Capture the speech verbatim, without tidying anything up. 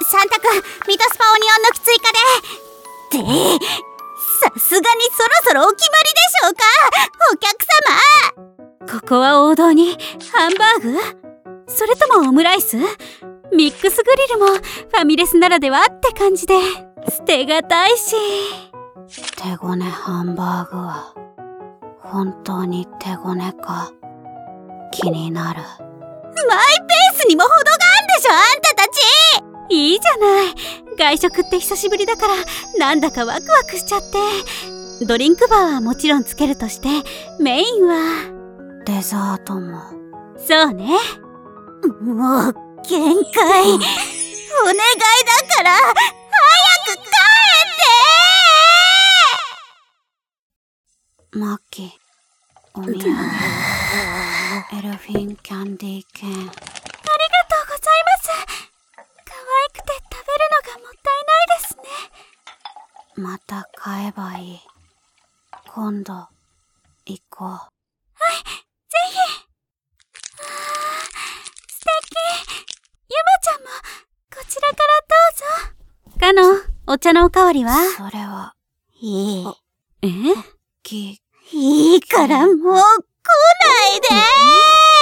サンタくん、ミトスパオニオン抜き追加で。って、さすがにそろそろお決まりでしょうか、お客様。ここは王道にハンバーグ？それともオムライス？ミックスグリルもファミレスならではって感じで捨てがたいし。手ごねハンバーグは本当に手ごねか気になる。マイペースにも程があんでしょ、あんたたち。いいじゃない、外食って久しぶりだからなんだかワクワクしちゃって。ドリンクバーはもちろんつけるとして、メインはデザートも。そうね。もう限界。お願いだから早く帰って。マッキ、お土産エルフィンキャンディー券。ありがとうございます。可愛くて食べるのがもったいないですね。また買えばいい。今度行こう。はい、ぜひ。あー、素敵。ゆまちゃんもこちらからどうぞ。かの、お茶のおかわりは？それはいい。え？きいいからもう来ないでー。